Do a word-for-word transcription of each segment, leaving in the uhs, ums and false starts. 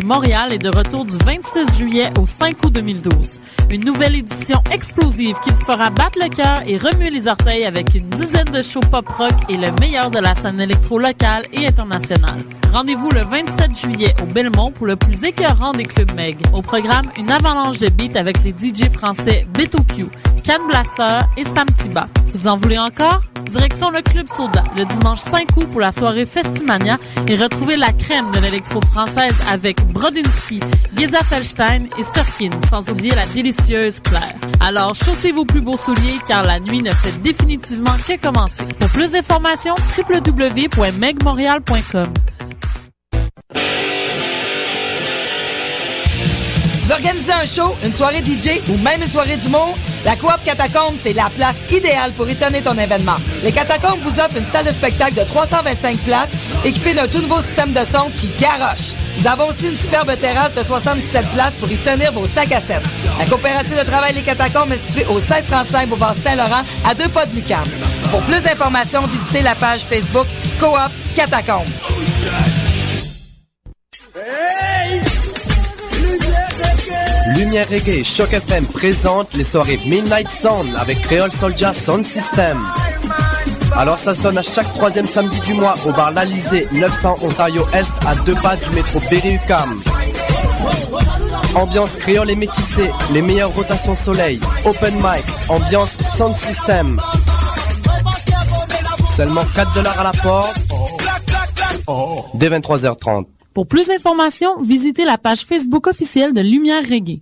Montréal est de retour du vingt-six juillet au cinq août deux mille douze. Une nouvelle édition explosive qui vous fera battre le cœur et remuer les orteils avec une dizaine de shows pop-rock et le meilleur de la scène électro locale et internationale. Rendez-vous le vingt-sept juillet au Belmont pour le plus écœurant des clubs Meg. Au programme, une avalanche de beats avec les D J français Beto Q, Can Blaster et Sam Tiba. Vous en voulez encore? Direction le Club Soda, le dimanche cinq août pour la soirée Festimania et retrouvez la crème de l'électro-française avec Brodinski, Geza Felstein et Sturkin, sans oublier la délicieuse Claire. Alors, chaussez vos plus beaux souliers car la nuit ne fait définitivement que commencer. Pour plus d'informations, w w w point meg montréal point com. Tu veux organiser un show, une soirée D J ou même une soirée d'humour? La Coop Catacombes, c'est la place idéale pour étonner ton événement. Les Catacombes vous offrent une salle de spectacle de trois cent vingt-cinq places équipée d'un tout nouveau système de son qui garoche. Nous avons aussi une superbe terrasse de soixante-dix-sept places pour y tenir vos sacs à sept. La coopérative de travail Les Catacombes est située au seize trente-cinq boulevard Saint-Laurent, à deux pas de l'U Q A M. Pour plus d'informations, visitez la page Facebook Coop Catacombes. Lumière Reggae, Choc F M présente les soirées Midnight Sound avec Creole Soldier Sound System. Alors ça se donne à chaque troisième samedi du mois au bar l'Alizé, neuf cents Ontario Est, à deux pas du métro Berry-U Q A M. Ambiance créole et métissée, les meilleures rotations soleil, open mic, ambiance sound system. Seulement quatre dollars à la porte, dès vingt-trois heures trente. Pour plus d'informations, visitez la page Facebook officielle de Lumière Reggae.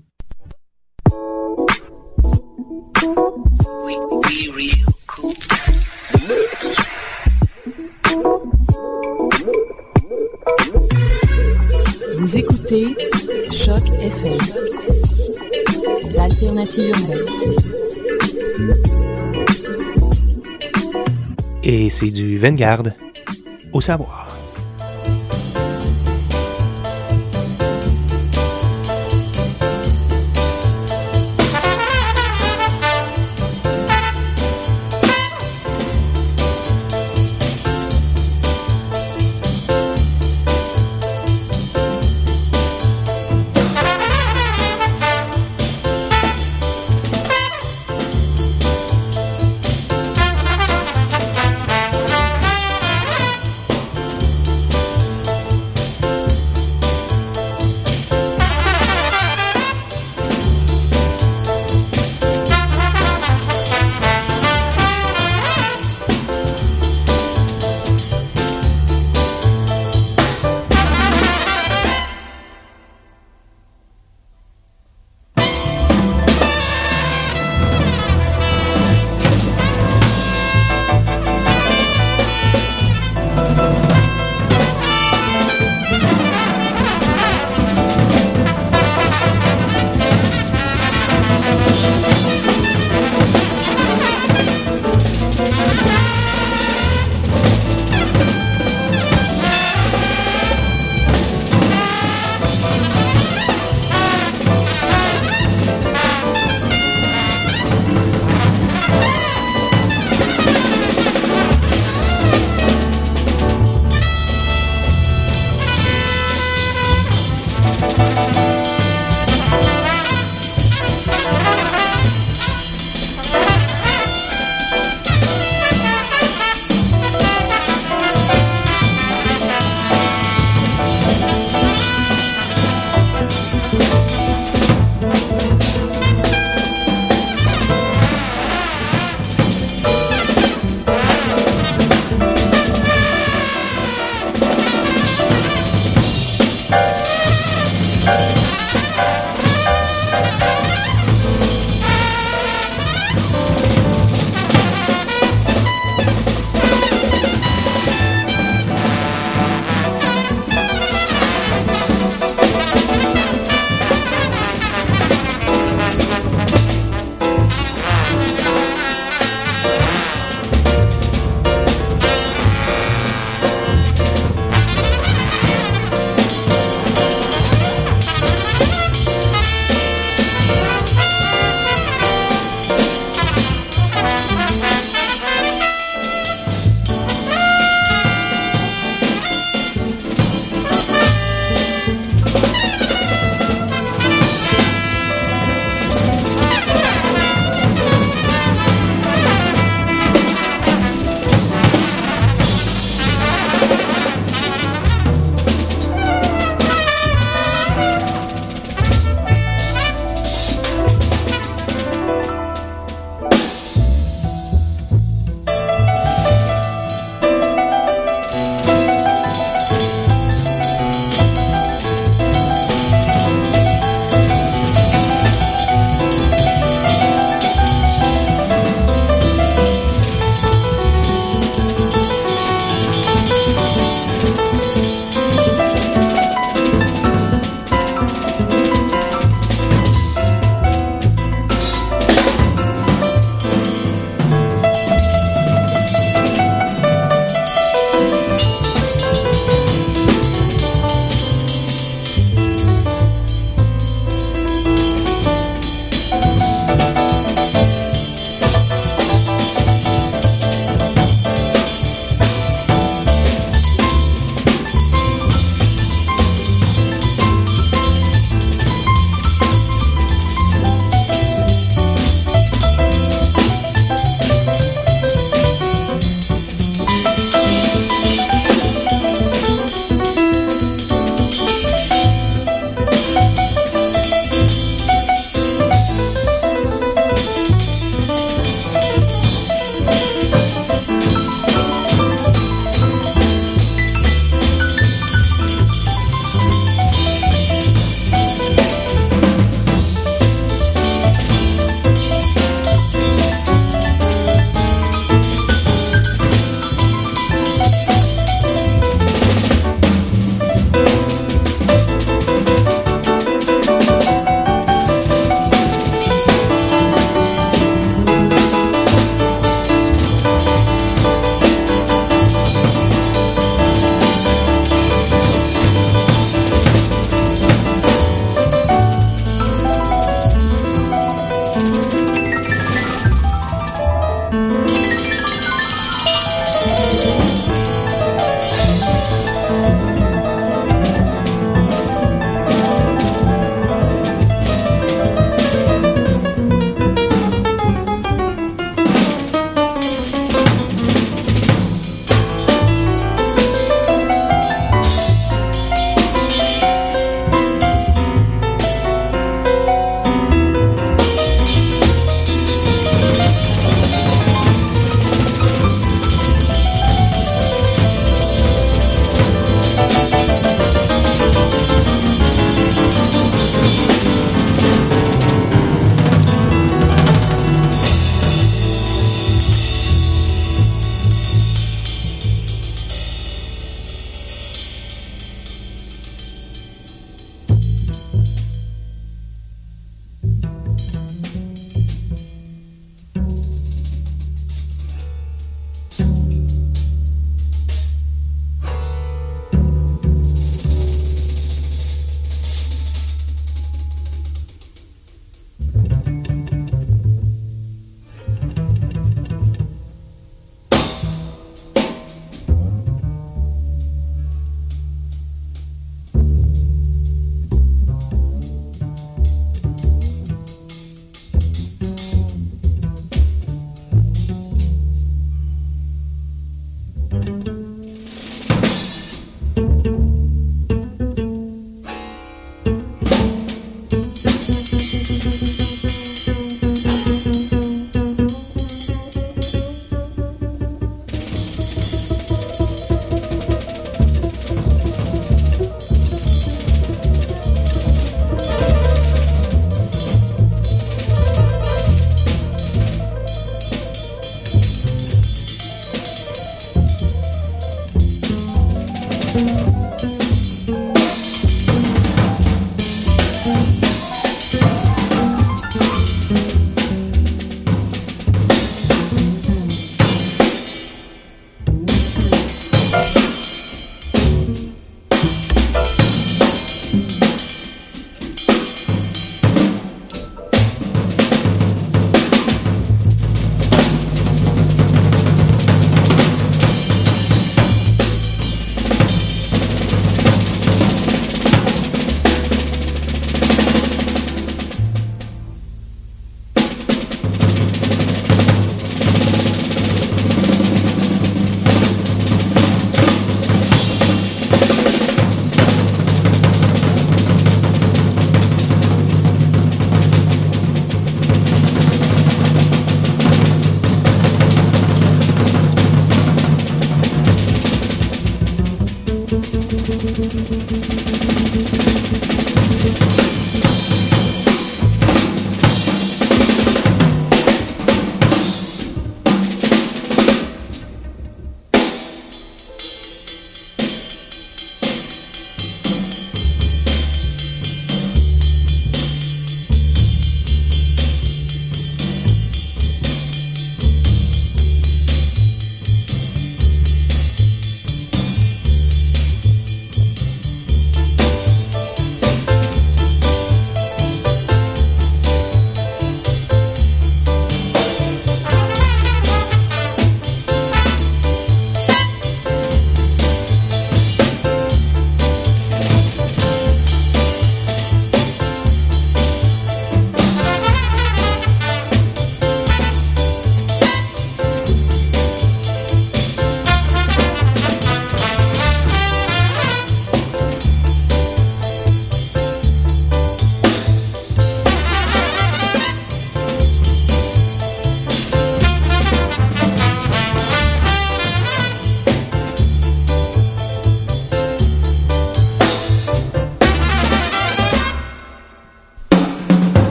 Vous écoutez Choc F M, l'alternative urbaine. Et c'est du Vanguard au savoir.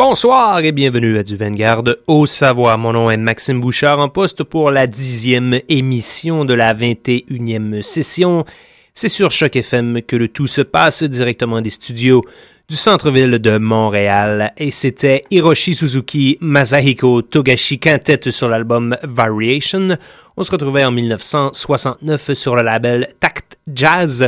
Bonsoir et bienvenue à du Vanguard au Savoie. Mon nom est Maxime Bouchard, en poste pour la dixième émission de la vingt et unième session. C'est sur Choc F M que le tout se passe directement des studios du centre-ville de Montréal. Et c'était Hiroshi Suzuki, Masahiko Togashi Quintet sur l'album Variation. On se retrouvait en dix-neuf cent soixante-neuf sur le label Tact Jazz.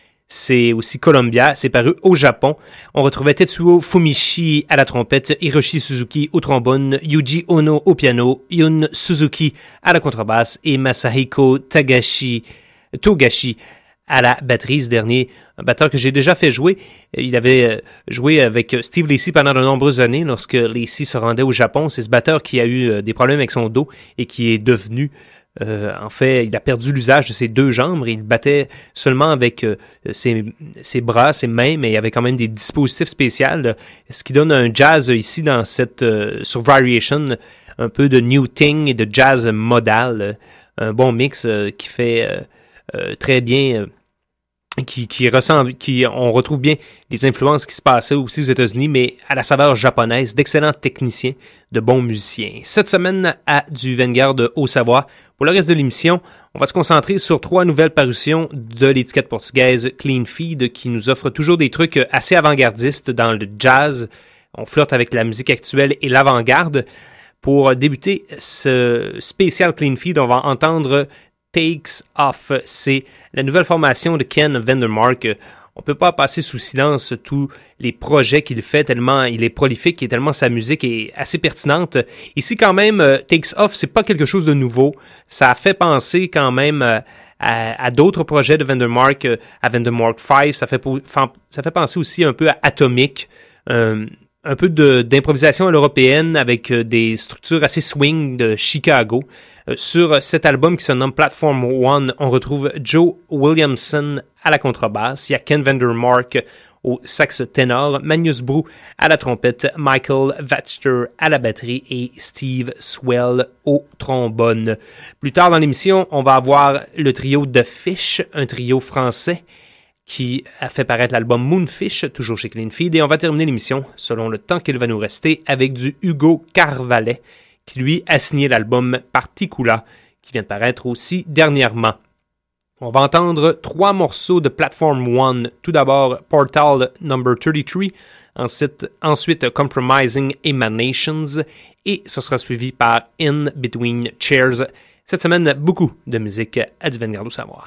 C'est aussi Columbia, c'est paru au Japon. On retrouvait Tetsuo Fumishi à la trompette, Hiroshi Suzuki au trombone, Yuji Ono au piano, Yun Suzuki à la contrebasse et Masahiko Tagashi, Togashi à la batterie. Ce dernier, un batteur que j'ai déjà fait jouer. Il avait joué avec Steve Lacy pendant de nombreuses années lorsque Lacy se rendait au Japon. C'est ce batteur qui a eu des problèmes avec son dos et qui est devenu... Euh, en fait, il a perdu l'usage de ses deux jambes et il battait seulement avec euh, ses, ses bras, ses mains, mais il y avait quand même des dispositifs spéciaux, là, ce qui donne un jazz ici dans cette euh, sur Variation, un peu de new thing et de jazz modal, un bon mix euh, qui fait euh, euh, très bien, euh, qui, qui ressemble, qui on retrouve bien les influences qui se passaient aussi aux États-Unis, mais à la saveur japonaise, d'excellents techniciens, de bons musiciens. Cette semaine à du Vanguard au Savoie. Pour le reste de l'émission, on va se concentrer sur trois nouvelles parutions de l'étiquette portugaise Clean Feed qui nous offre toujours des trucs assez avant-gardistes dans le jazz. On flirte avec la musique actuelle et l'avant-garde. Pour débuter ce spécial Clean Feed, on va entendre Takes Off. C'est la nouvelle formation de Ken Vandermark. On ne peut pas passer sous silence tous les projets qu'il fait, tellement il est prolifique et tellement sa musique est assez pertinente. Ici, quand même, euh, Takes Off, c'est pas quelque chose de nouveau. Ça fait penser quand même euh, à, à d'autres projets de Vandermark, euh, à Vandermark cinq. Ça fait, ça fait penser aussi un peu à Atomic, euh, un peu de, d'improvisation à l'européenne avec euh, des structures assez swing de Chicago. Euh, sur cet album qui se nomme Platform One, on retrouve Joe Williamson à la contrebasse, il y a Ken Vandermark au sax ténor, Magnus Brou à la trompette, Michael Vatchter à la batterie et Steve Swell au trombone. Plus tard dans l'émission, on va avoir le trio The Fish, un trio français qui a fait paraître l'album Moonfish, toujours chez Clean Feed, et on va terminer l'émission, selon le temps qu'il va nous rester, avec du Hugo Carvalet, qui lui a signé l'album Particula, qui vient de paraître aussi dernièrement. On va entendre trois morceaux de Platform One. Tout d'abord, Portal Number trente-trois, ensuite, ensuite Compromising Emanations, et ce sera suivi par In Between Chairs. Cette semaine, beaucoup de musique à du Vanguard au Savoie.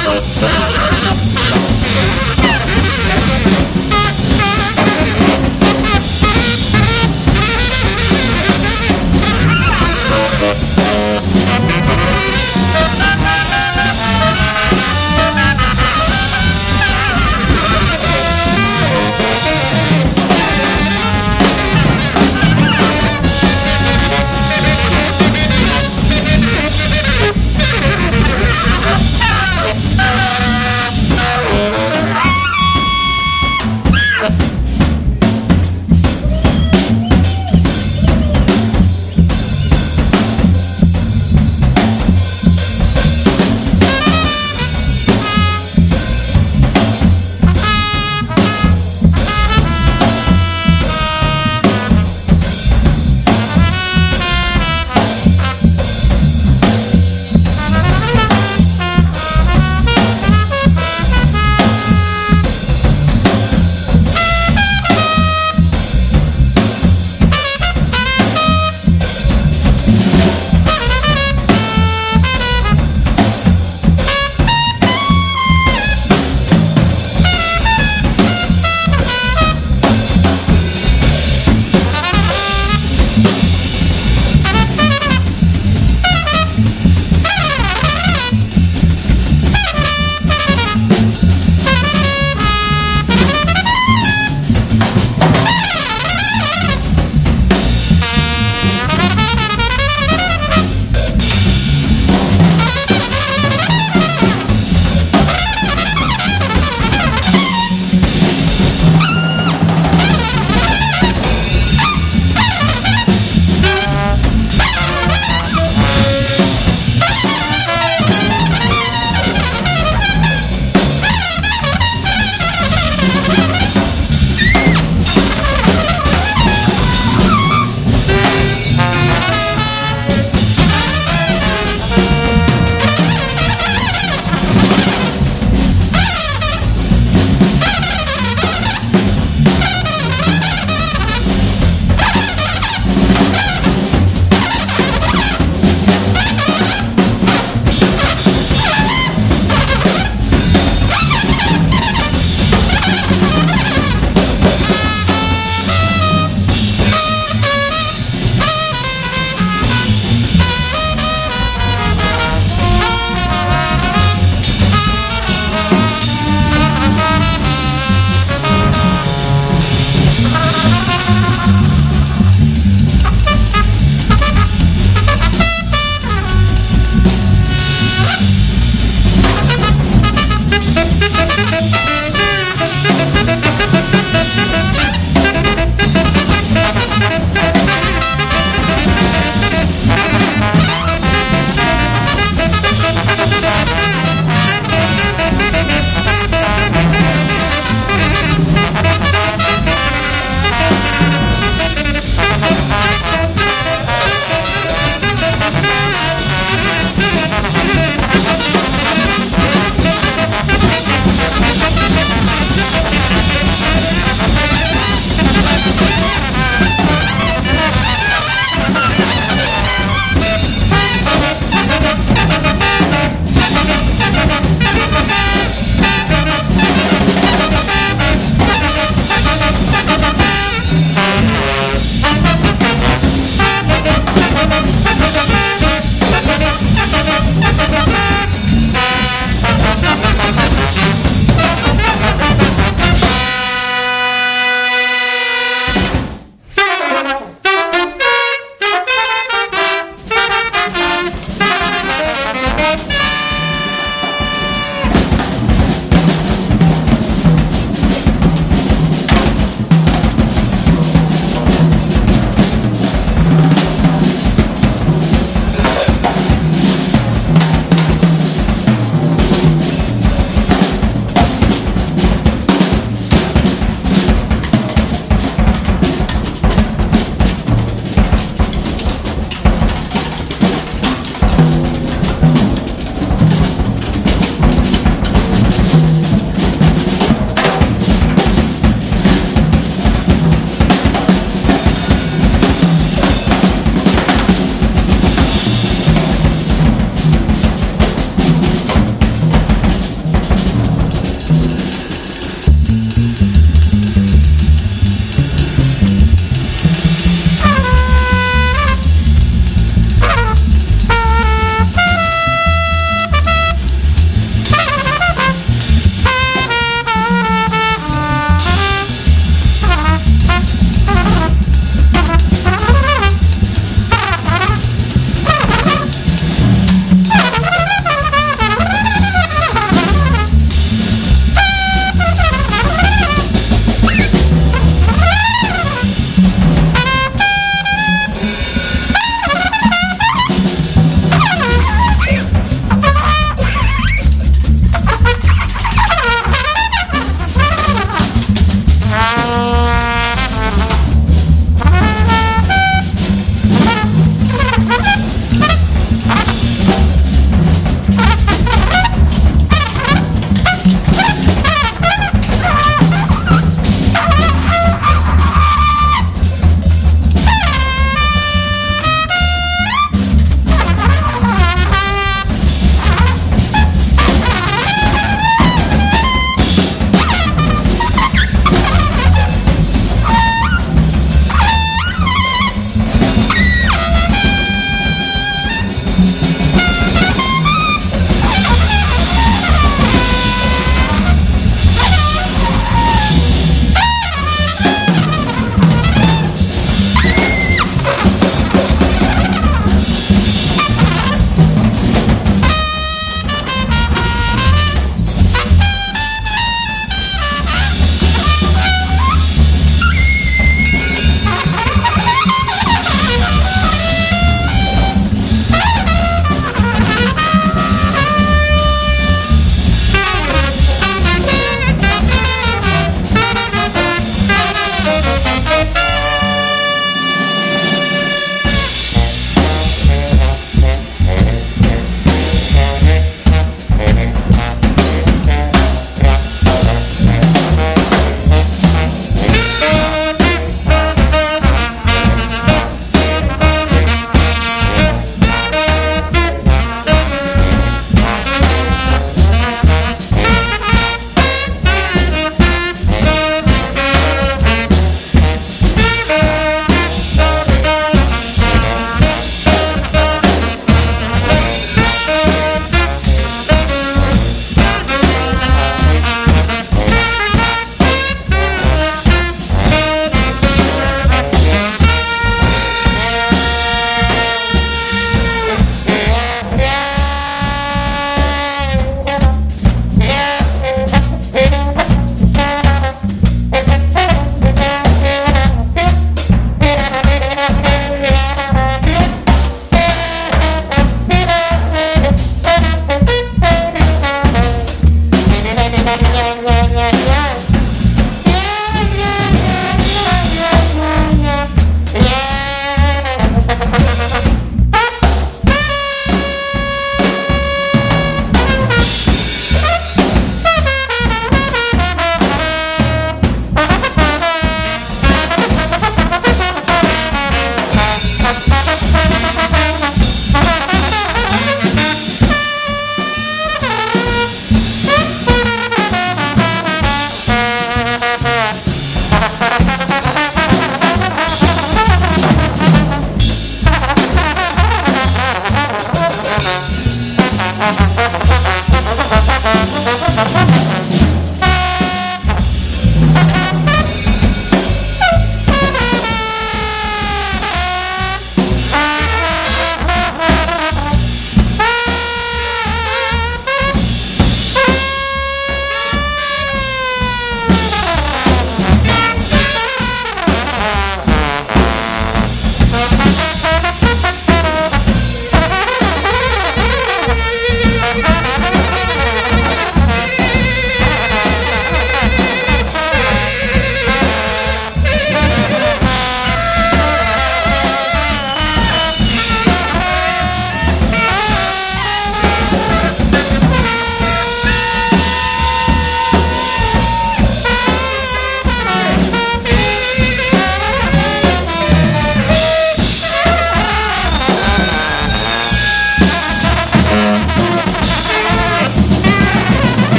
Ah!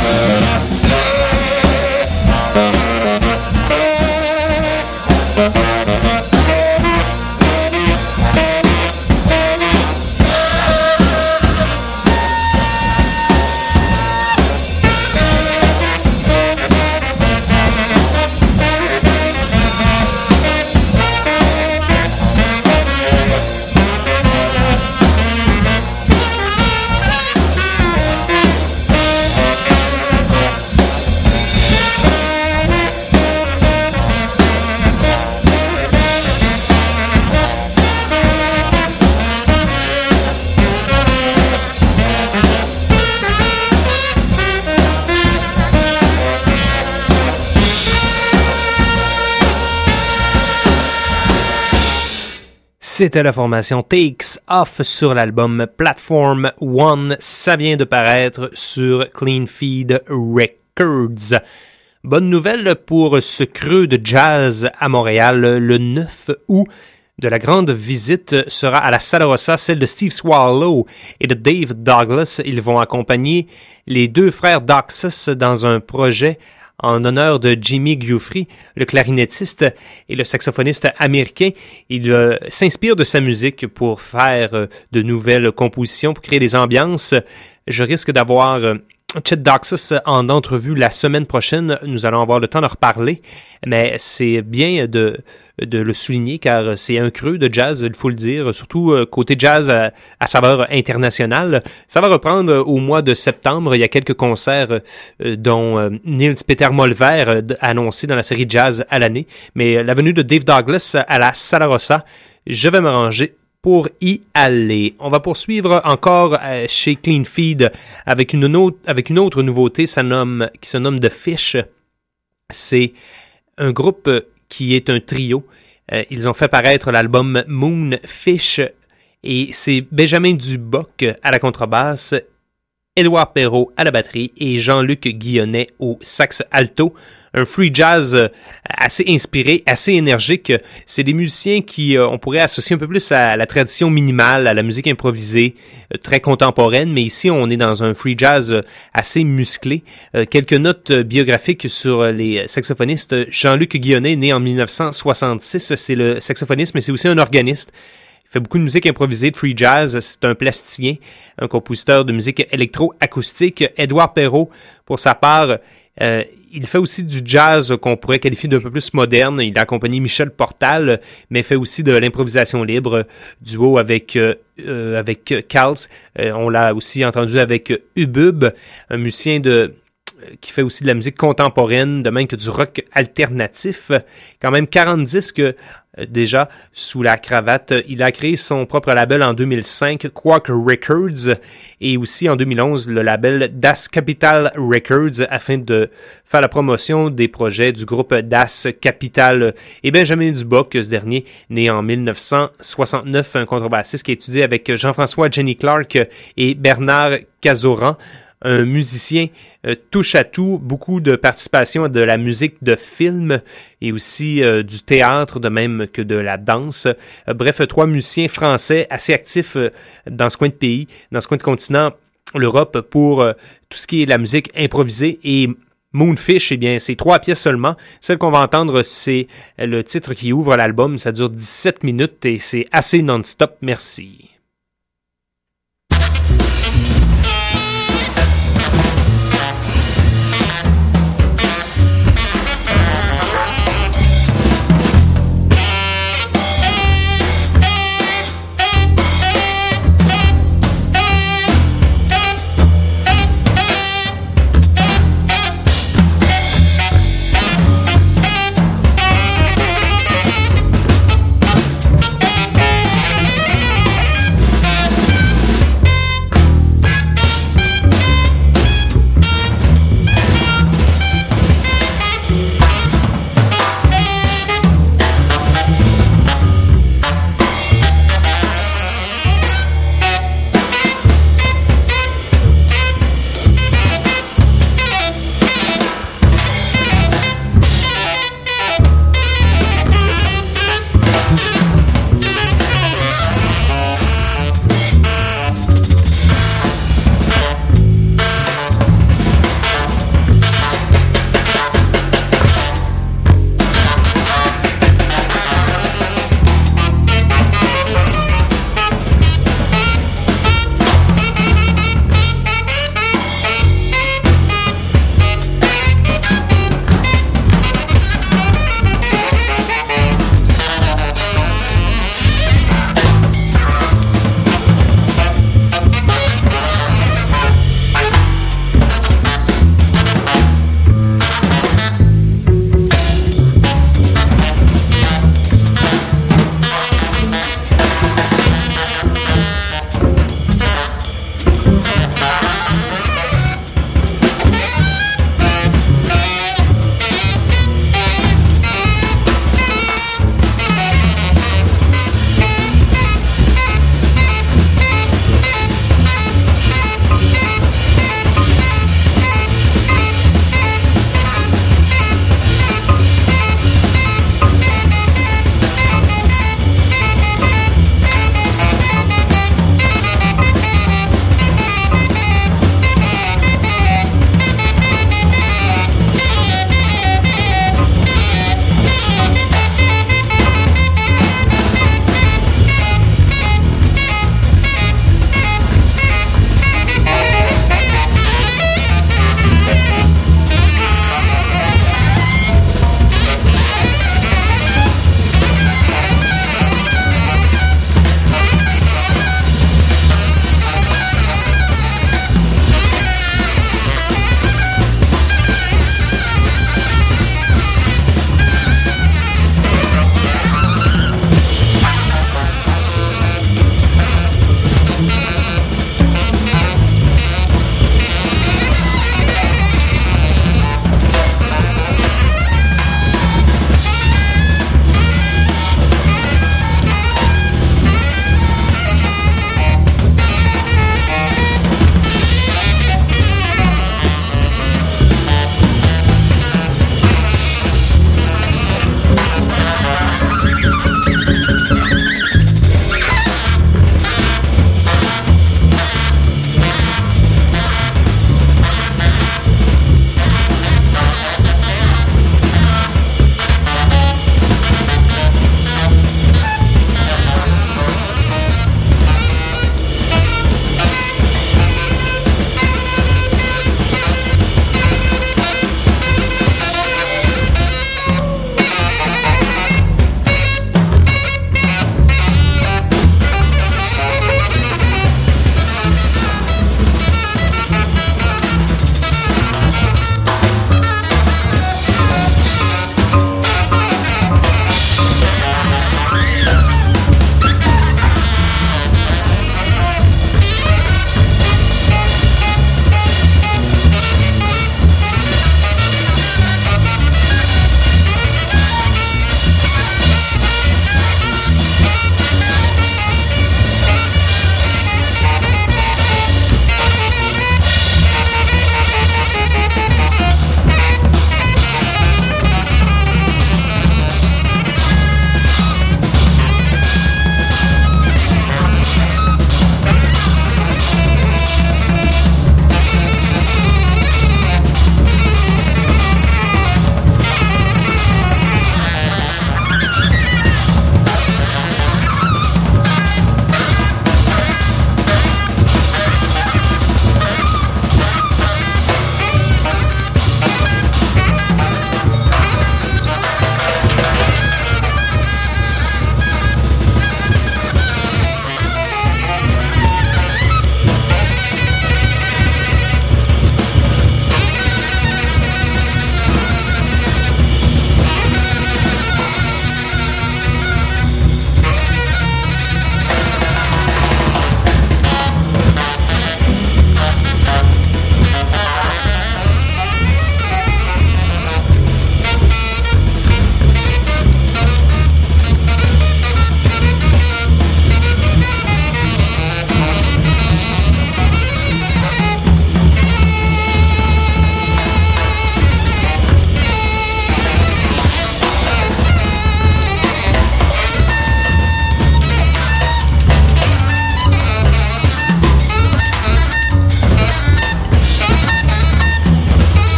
C'était la formation Takes Off sur l'album Platform One. Ça vient de paraître sur Clean Feed Records. Bonne nouvelle pour ce creux de jazz à Montréal. Le neuf août, de la grande visite sera à la Sala Rossa, celle de Steve Swallow et de Dave Douglas. Ils vont accompagner les deux frères Doxas dans un projet en honneur de Jimmy Giuffre, le clarinettiste et le saxophoniste américain. Il euh, s'inspire de sa musique pour faire euh, de nouvelles compositions, pour créer des ambiances. Je risque d'avoir euh, Chet Doxas en entrevue la semaine prochaine. Nous allons avoir le temps de reparler, mais c'est bien de, de le souligner car c'est un creux de jazz, il faut le dire, surtout côté jazz à, à saveur internationale. Ça va reprendre au mois de septembre. Il y a quelques concerts euh, dont euh, Niels Peter Molver euh, annoncé dans la série Jazz à l'année, mais la venue de Dave Douglas à la Sala Rossa, je vais me ranger pour y aller. On va poursuivre encore euh, chez Clean Feed avec une, autre, avec une autre nouveauté ça nomme, qui se nomme The Fish. C'est un groupe qui est un trio. Euh, ils ont fait paraître l'album Moonfish et c'est Benjamin Duboc à la contrebasse, Édouard Perrault à la batterie et Jean-Luc Guillonnet au sax alto. Un free jazz assez inspiré, assez énergique. C'est des musiciens qui, euh, on pourrait associer un peu plus à la tradition minimale, à la musique improvisée, euh, très contemporaine, mais ici on est dans un free jazz assez musclé. Euh, quelques notes biographiques sur les saxophonistes. Jean-Luc Guillonnet, né en dix-neuf cent soixante-six, c'est le saxophoniste, mais c'est aussi un organiste. Il fait beaucoup de musique improvisée, de free jazz. C'est un plasticien, un compositeur de musique électro-acoustique. Édouard Perrault, pour sa part, euh, il fait aussi du jazz qu'on pourrait qualifier d'un peu plus moderne. Il a accompagné Michel Portal, mais fait aussi de l'improvisation libre, duo avec euh, euh, avec Kals. Euh, on l'a aussi entendu avec Ubub, un musicien de qui fait aussi de la musique contemporaine, de même que du rock alternatif. Quand même quarante disques euh, déjà sous la cravate. Il a créé son propre label en deux mille cinq, Quark Records, et aussi en deux mille onze le label Das Capital Records, afin de faire la promotion des projets du groupe Das Capital. Et Benjamin Duboc, ce dernier, né en dix-neuf cent soixante-neuf, un contrebassiste qui a étudié avec Jean-François Jenny Clark et Bernard Cazoran, un musicien euh, touche à tout, beaucoup de participation à de la musique de film et aussi euh, du théâtre, de même que de la danse. Euh, bref, trois musiciens français assez actifs euh, dans ce coin de pays, dans ce coin de continent, l'Europe, pour euh, tout ce qui est la musique improvisée. Et Moonfish, eh bien, c'est trois pièces seulement. Celle qu'on va entendre, c'est le titre qui ouvre l'album. Ça dure dix-sept minutes et c'est assez non-stop. Merci. We'll be right back.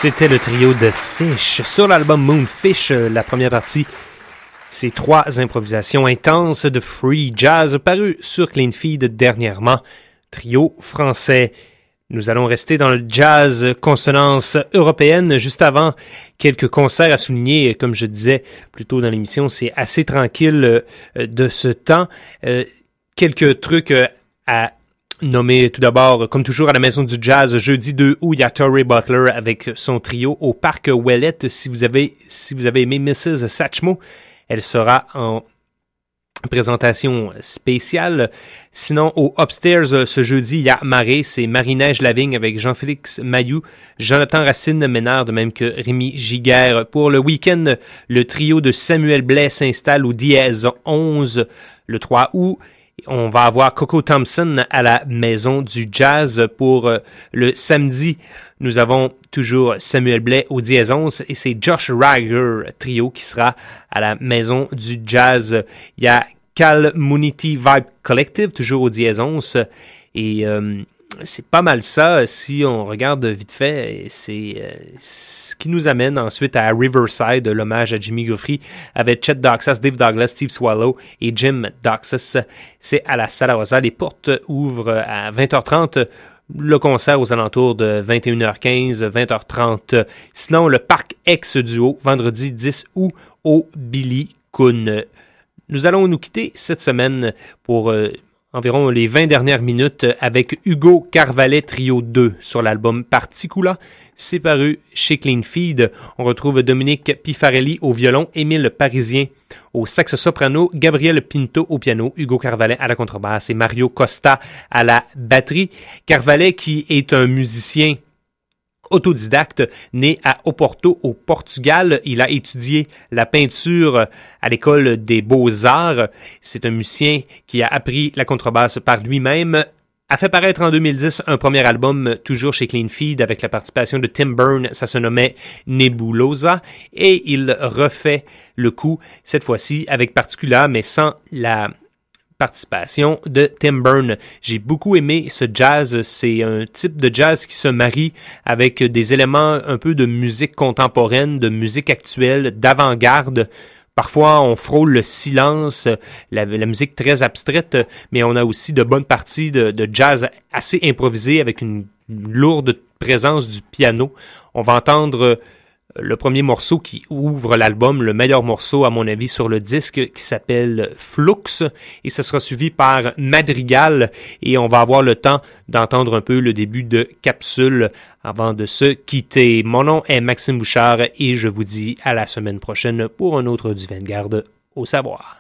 C'était le trio de Fish sur l'album Moonfish, la première partie. Ces trois improvisations intenses de free jazz paru sur Clean Feed dernièrement. Trio français. Nous allons rester dans le jazz consonance européenne. Juste avant, quelques concerts à souligner. Comme je disais plus tôt dans l'émission, c'est assez tranquille de ce temps. Euh, quelques trucs à nommer tout d'abord, comme toujours à la Maison du Jazz, jeudi deux août, il y a Torrey Butler avec son trio au Parc Ouellette. Si vous avez, si vous avez aimé missus Satchmo, elle sera en présentation spéciale. Sinon, au Upstairs, ce jeudi, il y a Marée, c'est Marie-Neige Lavigne avec Jean-Félix Mailloux, Jonathan Racine-Ménard, de même que Rémi Giguère. Pour le week-end, le trio de Samuel Blais s'installe au Dièse onze le trois août. On va avoir Coco Thompson à la Maison du Jazz pour euh, le samedi. Nous avons toujours Samuel Blais au Dièse onze et c'est Josh Riger trio qui sera à la Maison du Jazz. Il y a Cal Munity Vibe Collective toujours au Dièse onze et euh, c'est pas mal ça si on regarde vite fait. C'est euh, ce qui nous amène ensuite à Riverside, l'hommage à Jimmy Guthrie avec Chet Doxas, Dave Douglas, Steve Swallow et Jim Doxas. C'est à la Sala Rosa. Les portes ouvrent à vingt heures trente. Le concert aux alentours de vingt et une heures quinze, vingt heures trente. Sinon, le Parc Ex-Duo, vendredi dix août au Billy Coon. Nous allons nous quitter cette semaine pour euh, environ les vingt dernières minutes avec Hugo Carvalet Trio deux sur l'album Particula. C'est paru chez Clean Feed. On retrouve Dominique Pifarelli au violon, Émile Parisien au sax soprano, Gabriel Pinto au piano, Hugo Carvalet à la contrebasse et Mario Costa à la batterie. Carvalet qui est un musicien autodidacte, né à Oporto, au Portugal. Il a étudié la peinture à l'école des Beaux-Arts. C'est un musicien qui a appris la contrebasse par lui-même. A fait paraître en deux mille dix un premier album, toujours chez Clean Feed, avec la participation de Tim Byrne. Ça se nommait Nebulosa. Et il refait le coup, cette fois-ci, avec Particula, mais sans la participation de Tim Byrne. J'ai beaucoup aimé ce jazz. C'est un type de jazz qui se marie avec des éléments un peu de musique contemporaine, de musique actuelle, d'avant-garde. Parfois, on frôle le silence, la, la musique très abstraite, mais on a aussi de bonnes parties de, de jazz assez improvisées avec une lourde présence du piano. On va entendre le premier morceau qui ouvre l'album, le meilleur morceau à mon avis sur le disque, qui s'appelle Flux, et ce sera suivi par Madrigal, et on va avoir le temps d'entendre un peu le début de Capsule avant de se quitter. Mon nom est Maxime Bouchard et je vous dis à la semaine prochaine pour un autre du Vanguard au savoir.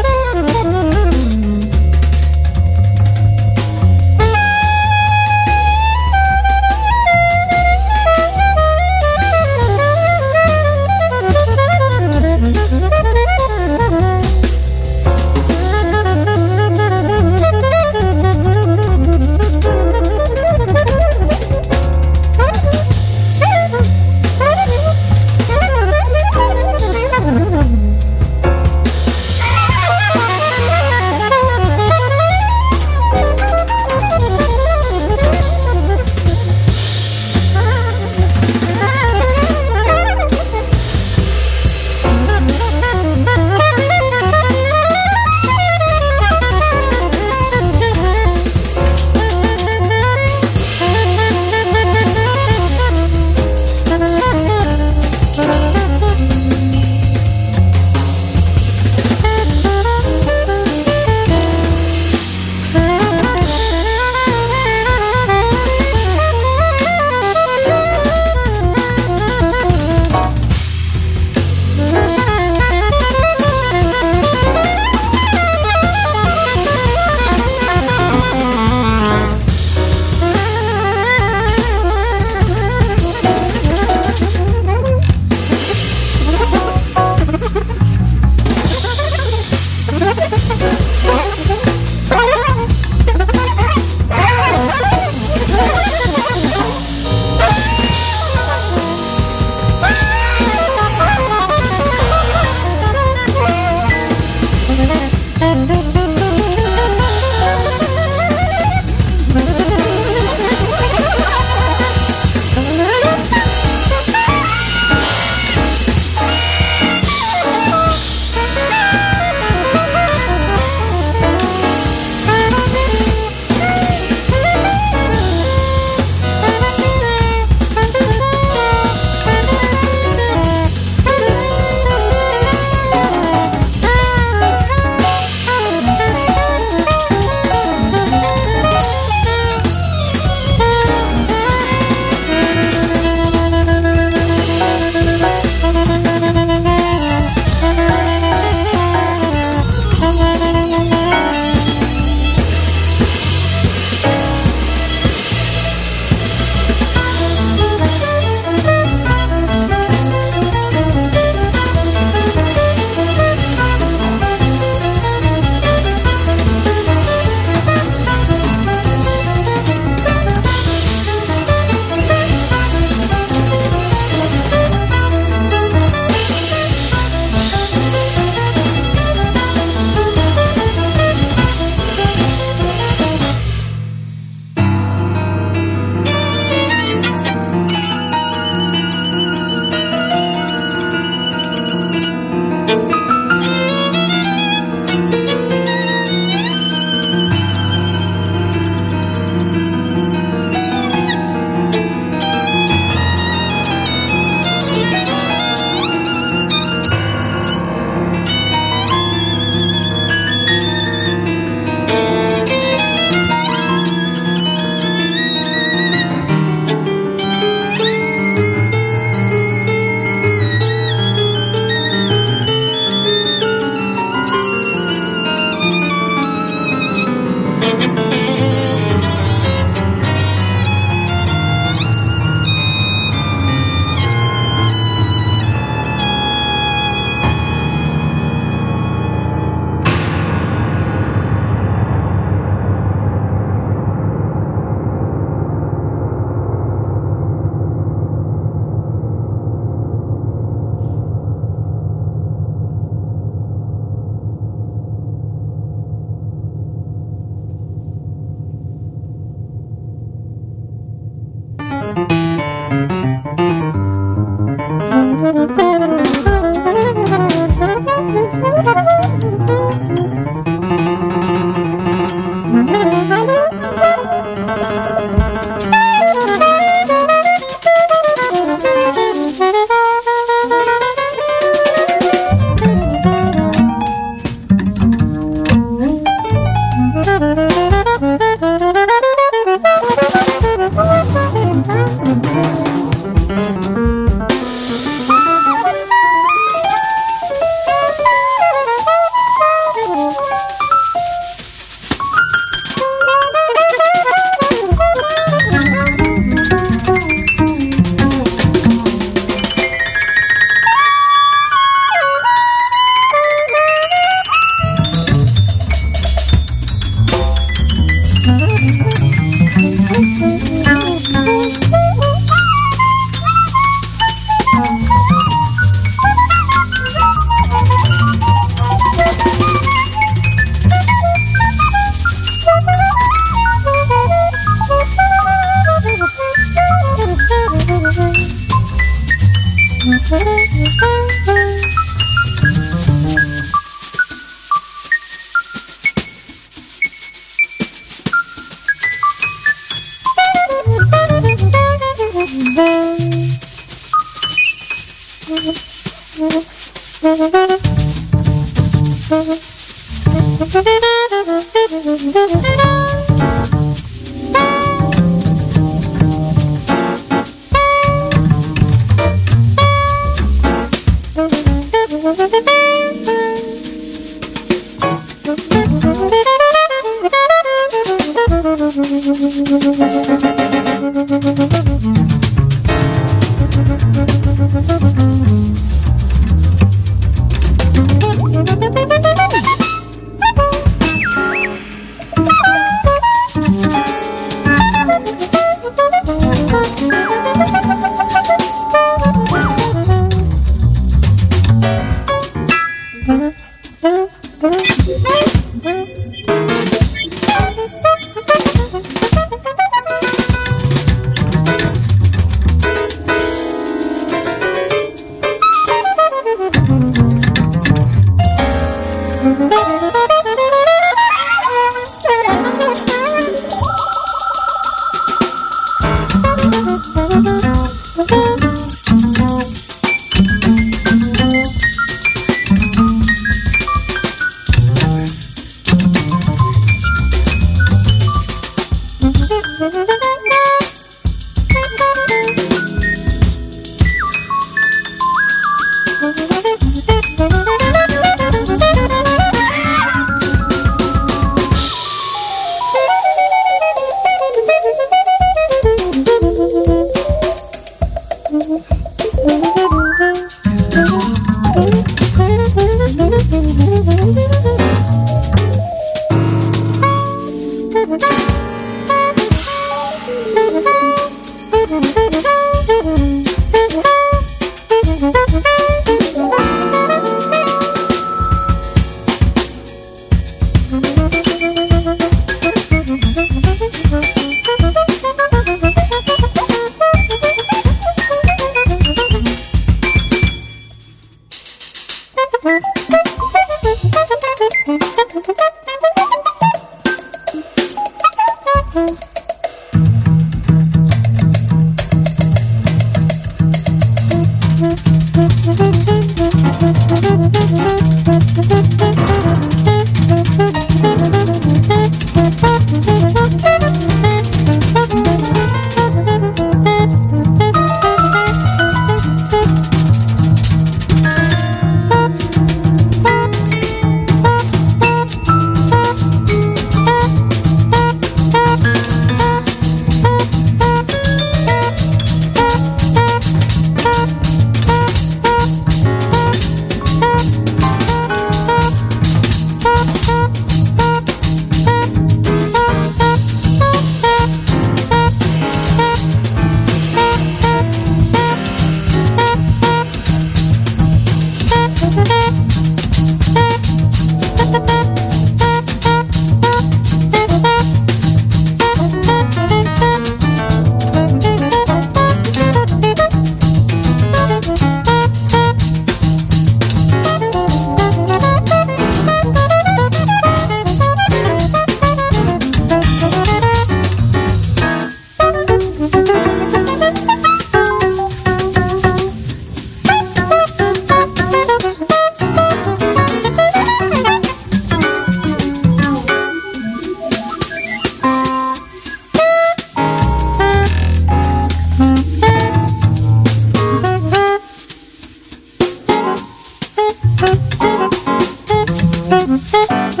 Thank you.